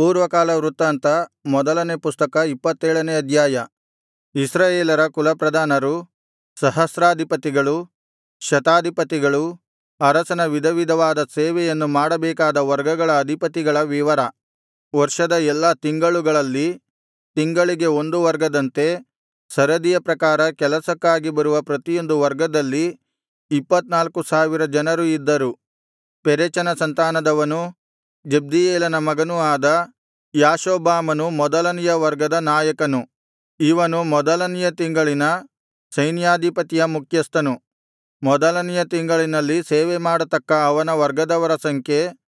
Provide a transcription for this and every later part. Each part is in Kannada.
ಪೂರ್ವಕಾಲ ವೃತ್ತಾಂತ ಮೊದಲನೇ ಪುಸ್ತಕ 27ನೇ ಅಧ್ಯಾಯ. ಇಸ್ರಾಯೇಲರ ಕುಲಪ್ರಧಾನರು, ಸಹಸ್ರಾಧಿಪತಿಗಳು, ಶತಾಧಿಪತಿಗಳು, ಅರಸನ ವಿಧವಿಧವಾದ ಸೇವೆಯನ್ನು ಮಾಡಬೇಕಾದ ವರ್ಗಗಳ ಅಧಿಪತಿಗಳ ವಿವರ. ವರ್ಷದ ಎಲ್ಲಾ ತಿಂಗಳುಗಳಲ್ಲಿ ತಿಂಗಳಿಗೆ ಒಂದು ವರ್ಗದಂತೆ ಸರದಿಯ ಪ್ರಕಾರ ಕೆಲಸಕ್ಕಾಗಿ ಬರುವ ಪ್ರತಿಯೊಂದು ವರ್ಗದಲ್ಲಿ 24,000 ಜನರು ಇದ್ದರು. ಪೆರೆಚನ ಸಂತಾನದವನೂ ಜಬ್ದೀಯೇಲನ ಮಗನೂ ಆದ ಯಾಷೊಬ್ಬಾಮನು ಮೊದಲನೆಯ ವರ್ಗದ ನಾಯಕನು. ಇವನು ಮೊದಲನೆಯ ತಿಂಗಳಿನ ಸೈನ್ಯಾಧಿಪತಿಯ ಮುಖ್ಯಸ್ಥನು. ಮೊದಲನೆಯ ತಿಂಗಳಿನಲ್ಲಿ ಸೇವೆಮಾಡತಕ್ಕ ಅವನ ವರ್ಗದವರ ಸಂಖ್ಯೆ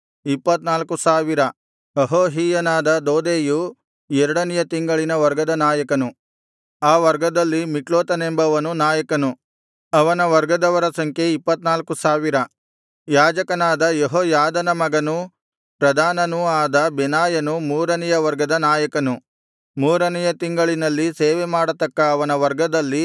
24,000. ಅಹೋಹಿಯನಾದ ದೋದೈಯು ಎರಡನೆಯ ತಿಂಗಳಿನ ವರ್ಗದ ನಾಯಕನು. ಆ ವರ್ಗದಲ್ಲಿ ಮಿಕ್ಲೋತನೆಂಬವನು ನಾಯಕನು. ಅವನ ವರ್ಗದವರ ಸಂಖ್ಯೆ 24,000. ಯಾಜಕನಾದ ಯೆಹೋಯಾದನ ಮಗನೂ ಪ್ರಧಾನನೂ ಆದ ಬೆನಾಯನು ಮೂರನೆಯ ವರ್ಗದ ನಾಯಕನು. ಮೂರನೆಯ ತಿಂಗಳಿನಲ್ಲಿ ಸೇವೆಮಾಡತಕ್ಕ ಅವನ ವರ್ಗದಲ್ಲಿ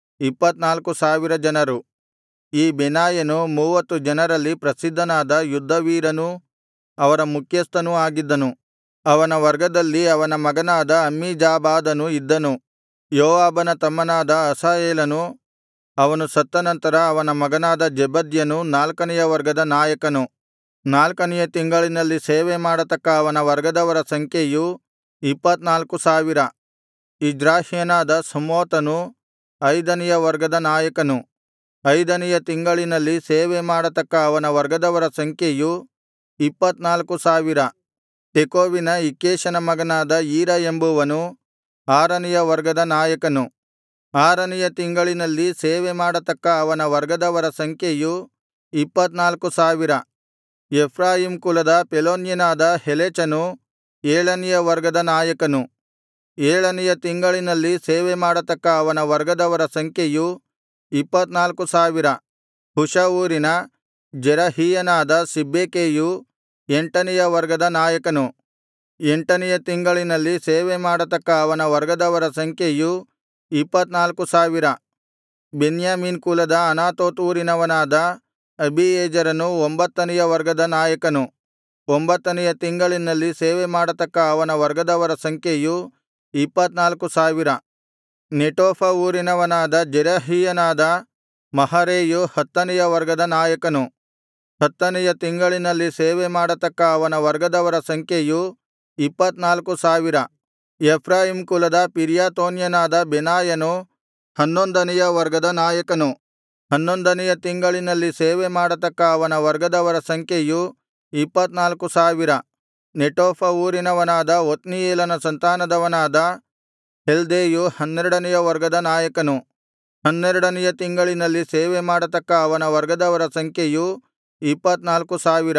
24,000 ಜನರು. ಈ ಬೆನಾಯನು 30 ಜನರಲ್ಲಿ ಪ್ರಸಿದ್ಧನಾದ ಯುದ್ಧವೀರನೂ ಅವರ ಮುಖ್ಯಸ್ಥನೂ ಆಗಿದ್ದನು. ಅವನ ವರ್ಗದಲ್ಲಿ ಅವನ ಮಗನಾದ ಅಮ್ಮೀಜಾಬಾದನು ಇದ್ದನು. ಯೋವಾಬನ ತಮ್ಮನಾದ ಅಸಾಹೇಲನು, ಅವನು ಸತ್ತ ನಂತರ ಅವನ ಮಗನಾದ ಜೆಬದ್ಯನು ನಾಲ್ಕನೆಯ ವರ್ಗದ ನಾಯಕನು. ನಾಲ್ಕನೆಯ ತಿಂಗಳಿನಲ್ಲಿ ಸೇವೆಮಾಡತಕ್ಕ ಅವನ ವರ್ಗದವರ ಸಂಖ್ಯೆಯು 24,000. ಇಜ್ರಾಹ್ಯನಾದ ಶಮ್ಮೋತನು ಐದನೆಯ ವರ್ಗದ ನಾಯಕನು. ಐದನೆಯ ತಿಂಗಳಿನಲ್ಲಿ ಸೇವೆಮಾಡತಕ್ಕ ಅವನ ವರ್ಗದವರ ಸಂಖ್ಯೆಯು 24,000. ತೆಕೋವಿನ ಇಕ್ಕೇಷನ ಮಗನಾದ ಈರ ಎಂಬುವನು ಆರನೆಯ ವರ್ಗದ ನಾಯಕನು. ಆರನೆಯ ತಿಂಗಳಿನಲ್ಲಿ ಸೇವೆಮಾಡತಕ್ಕ ಅವನ ವರ್ಗದವರ ಸಂಖ್ಯೆಯು 24,000. ಎಫ್ರಾಯೀಮ್ ಕುಲದ ಪೆಲೋನ್ಯನಾದ ಹೆಲೆಚನು ಏಳನೆಯ ವರ್ಗದ ನಾಯಕನು. ಏಳನೆಯ ತಿಂಗಳಿನಲ್ಲಿ ಸೇವೆಮಾಡತಕ್ಕ ಅವನ ವರ್ಗದವರ ಸಂಖ್ಯೆಯು 24,000. ಹುಷ ಊರಿನ ಜೆರಹೀಯನಾದ ಸಿಬ್ಬೆಕೈಯು ಎಂಟನೆಯ ವರ್ಗದ ನಾಯಕನು. ಎಂಟನೆಯ ತಿಂಗಳಿನಲ್ಲಿ ಸೇವೆಮಾಡತಕ್ಕ ಅವನ ವರ್ಗದವರ ಸಂಖ್ಯೆಯು 24,000. ಬೆನ್ಯಾಮೀನ್ ಕುಲದ ಅನಾತೋತ್ ಊರಿನವನಾದ ಅಬೀಯೆಜೆರನು ಒಂಬತ್ತನೆಯ ವರ್ಗದ ನಾಯಕನು. ಒಂಬತ್ತನೆಯ ತಿಂಗಳಿನಲ್ಲಿ ಸೇವೆಮಾಡತಕ್ಕ ಅವನ ವರ್ಗದವರ ಸಂಖ್ಯೆಯು 24,000. ನೆಟೋಫ ಊರಿನವನಾದ ಜೆರಹೀಯನಾದ ಮಹರೈಯು ಹತ್ತನೆಯ ವರ್ಗದ ನಾಯಕನು. ಹತ್ತನೆಯ ತಿಂಗಳಿನಲ್ಲಿ ಸೇವೆಮಾಡತಕ್ಕ ಅವನ ವರ್ಗದವರ ಸಂಖ್ಯೆಯು 24,000. ಎಫ್ರಾಯೀಮ್ ಕುಲದ ಪಿರ್ರಾತೋನ್ಯನಾದ ಬೆನಾಯನು 11ನೆಯ ವರ್ಗದ ನಾಯಕನು. 11ನೆಯ ತಿಂಗಳಿನಲ್ಲಿ ಸೇವೆಮಾಡತಕ್ಕ ಅವನ ವರ್ಗದವರ ಸಂಖ್ಯೆಯು 24,000. ನೆಟೋಫ ಊರಿನವನಾದ ಒತ್ನೀಯೇಲನ ಸಂತಾನದವನಾದ ಹೆಲ್ದೈಯು 12ನೆಯ ವರ್ಗದ ನಾಯಕನು. 12ನೆಯ ತಿಂಗಳಿನಲ್ಲಿ ಸೇವೆಮಾಡತಕ್ಕ ಅವನ ವರ್ಗದವರ ಸಂಖ್ಯೆಯು 24,000.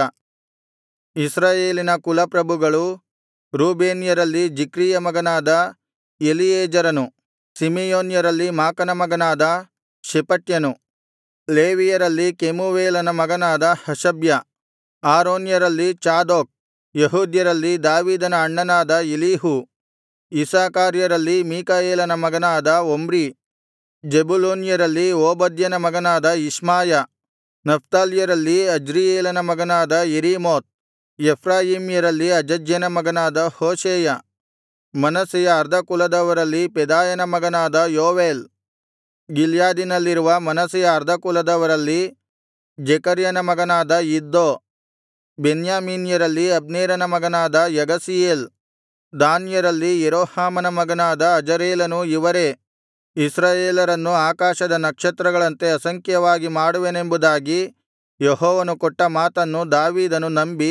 ಇಸ್ರಾಯೇಲಿನ ಕುಲಪ್ರಭುಗಳು. ರೂಬೇನ್ಯರಲ್ಲಿ ಜಿಕ್ರಿಯ ಮಗನಾದ ಎಲೀಯೆಜರನು. ಸಿಮೆಯೋನ್ಯರಲ್ಲಿ ಮಾಕನ ಮಗನಾದ ಶೆಪಟ್ಯನು. ಲೇವಿಯರಲ್ಲಿ ಕೆಮೂವೇಲನ ಮಗನಾದ ಹಷಬ್ಯ. ಆರೋನ್ಯರಲ್ಲಿ ಚಾದೋಕ್. ಯೆಹೂದ್ಯರಲ್ಲಿ ದಾವೀದನ ಅಣ್ಣನಾದ ಎಲೀಹು. ಇಸ್ಸಾಕಾರ್ಯರಲ್ಲಿ ಮೀಕಾಯೇಲನ ಮಗನಾದ ಒಮ್ರಿ. ಜೆಬುಲೂನ್ಯರಲ್ಲಿ ಓಬದ್ಯನ ಮಗನಾದ ಇಷ್ಮಾಯ. ನಫ್ತಾಲ್ಯರಲ್ಲಿ ಅಜ್ರೀಯೇಲನ ಮಗನಾದ ಯೆರೀಮೋತ್. ಎಫ್ರಾಯೀಮ್ಯರಲ್ಲಿ ಅಜಜ್ಯನ ಮಗನಾದ ಹೋಶೇಯ. ಮನಸ್ಸೆಯ ಅರ್ಧ ಕುಲದವರಲ್ಲಿ ಪೆದಾಯನ ಮಗನಾದ ಯೋವೇಲ್. ಗಿಲ್ಯಾದಿನಲ್ಲಿರುವ ಮನಸ್ಸೆಯ ಅರ್ಧ ಕುಲದವರಲ್ಲಿ ಜೆಕರ್ಯನ ಮಗನಾದ ಇದ್ದೋ. ಬೆನ್ಯಾಮೀನ್ಯರಲ್ಲಿ ಅಬ್ನೇರನ ಮಗನಾದ ಯಗಸೀಯೇಲ್. ದಾನ್ಯರಲ್ಲಿ ಯೆರೋಹಾಮನ ಮಗನಾದ ಅಜರೇಲನು. ಇವರೇ. ಇಸ್ರಾಯೇಲರನ್ನು ಆಕಾಶದ ನಕ್ಷತ್ರಗಳಂತೆ ಅಸಂಖ್ಯವಾಗಿ ಮಾಡುವೆನೆಂಬುದಾಗಿ ಯೆಹೋವನು ಕೊಟ್ಟ ಮಾತನ್ನು ದಾವೀದನು ನಂಬಿ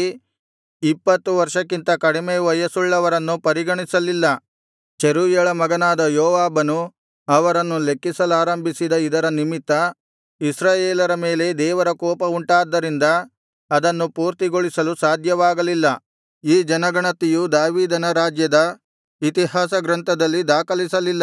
20 ವರ್ಷಕ್ಕಿಂತ ಕಡಿಮೆ ವಯಸ್ಸುಳ್ಳವರನ್ನು ಪರಿಗಣಿಸಲಿಲ್ಲ. ಚೆರೂಯಳ ಮಗನಾದ ಯೋವಾಬನು ಅವರನ್ನು ಲೆಕ್ಕಿಸಲಾರಂಭಿಸಿದ ಇದರ ನಿಮಿತ್ತ ಇಸ್ರಾಯೇಲರ ಮೇಲೆ ದೇವರ ಕೋಪ ಉಂಟಾದ್ದರಿಂದ ಅದನ್ನು ಪೂರ್ತಿಗೊಳಿಸಲು ಸಾಧ್ಯವಾಗಲಿಲ್ಲ. ಈ ಜನಗಣತಿಯು ದಾವೀದನ ರಾಜ್ಯದ ಇತಿಹಾಸ ಗ್ರಂಥದಲ್ಲಿ ದಾಖಲಿಸಲಿಲ್ಲ.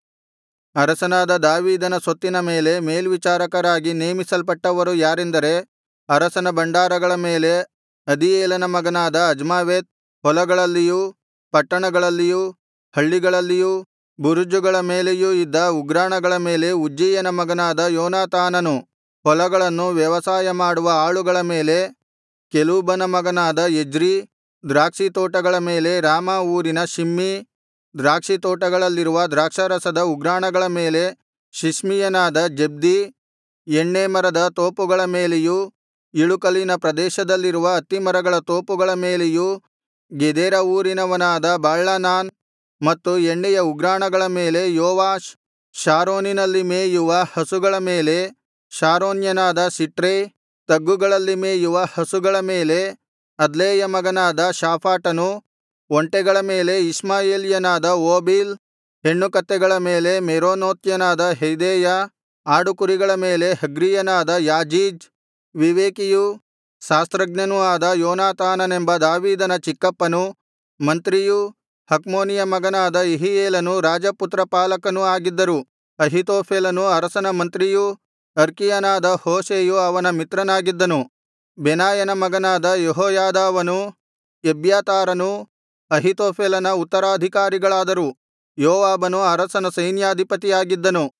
ಅರಸನಾದ ದಾವೀದನ ಸೊತ್ತಿನ ಮೇಲೆ ಮೇಲ್ವಿಚಾರಕರಾಗಿ ನೇಮಿಸಲ್ಪಟ್ಟವರು ಯಾರೆಂದರೆ, ಅರಸನ ಭಂಡಾರಗಳ ಮೇಲೆ ಅದೀಯೇಲನ ಮಗನಾದ ಅಜ್ಮಾವೆತ್. ಹೊಲಗಳಲ್ಲಿಯೂ ಪಟ್ಟಣಗಳಲ್ಲಿಯೂ ಹಳ್ಳಿಗಳಲ್ಲಿಯೂ ಬುರುಜುಗಳ ಮೇಲೆಯೂ ಇದ್ದ ಉಗ್ರಾಣಗಳ ಮೇಲೆ ಉಜ್ಜೀಯನ ಮಗನಾದ ಯೋನಾತಾನನು. ಹೊಲಗಳನ್ನು ವ್ಯವಸಾಯ ಮಾಡುವ ಆಳುಗಳ ಮೇಲೆ ಕೆಲೂಬನ ಮಗನಾದ ಎಜ್ರೀ. ದ್ರಾಕ್ಷಿತೋಟಗಳ ಮೇಲೆ ರಾಮಾ ಊರಿನ ಶಿಮ್ಮೀ, ದ್ರಾಕ್ಷಿತೋಟಗಳಲ್ಲಿರುವ ದ್ರಾಕ್ಷಾರಸದ ಉಗ್ರಾಣಗಳ ಮೇಲೆ ಶಿಷ್ಮೀಯನಾದ ಜಬ್ದೀ, ಎಣ್ಣೇ ಮರದ ತೋಪುಗಳ ಮೇಲೆಯೂ ಇಳುಕಲಿನ ಪ್ರದೇಶದಲ್ಲಿರುವ ಅತ್ತಿಮರಗಳ ತೋಪುಗಳ ಮೇಲೆಯೂ ಗೆದೇರ ಊರಿನವನಾದ ಬಾಳ್ಹಾನಾನ್, ಮತ್ತು ಎಣ್ಣೆಯ ಉಗ್ರಾಣಗಳ ಮೇಲೆ ಯೋವಾಷ್, ಶಾರೋನಿನಲ್ಲಿ ಮೇಯುವ ಹಸುಗಳ ಮೇಲೆ ಶಾರೋನ್ಯನಾದ ಸಿಟ್ರೈ, ತಗ್ಗುಗಳಲ್ಲಿ ಮೇಯುವ ಹಸುಗಳ ಮೇಲೆ ಅದ್ಲೈಯ ಮಗನಾದ ಶಾಫಾಟನು, ಒಂಟೆಗಳ ಮೇಲೆ ಇಷ್ಮಾಯೇಲ್ಯನಾದ ಓಬೀಲ್, ಹೆಣ್ಣುಕತ್ತೆಗಳ ಮೇಲೆ ಮೇರೋನೋತ್ಯನಾದ ಯೆಹ್ದೆಯ, ಆಡುಕುರಿಗಳ ಮೇಲೆ ಹಗ್ರೀಯನಾದ ಯಾಜೀಜ್, ವಿವೇಕಿಯೂ ಶಾಸ್ತ್ರಜ್ಞನೂ ಆದ ಯೋನಾತಾನನೆಂಬ ದಾವೀದನ ಚಿಕ್ಕಪ್ಪನೂ ಮಂತ್ರಿಯೂ ಹಕ್ಮೋನಿಯ ಮಗನಾದ ಯೆಹೀಯೇಲನು ರಾಜಪುತ್ರಪಾಲಕನೂ ಆಗಿದ್ದರು. ಅಹೀತೋಫೆಲನು ಅರಸನ ಮಂತ್ರಿಯೂ ಅರ್ಕೀಯನಾದ ಹೂಷೈಯು ಅವನ ಮಿತ್ರನಾಗಿದ್ದನು. ಬೆನಾಯನ ಮಗನಾದ ಯೆಹೋಯಾದಾವನೂ ಎಬ್ಯಾತಾರನೂ ಅಹೀತೋಫೆಲನ ಉತ್ತರಾಧಿಕಾರಿಗಳಾದರು. ಯೋವಾಬನು ಅರಸನ ಸೈನ್ಯಾಧಿಪತಿಯಾಗಿದ್ದನು.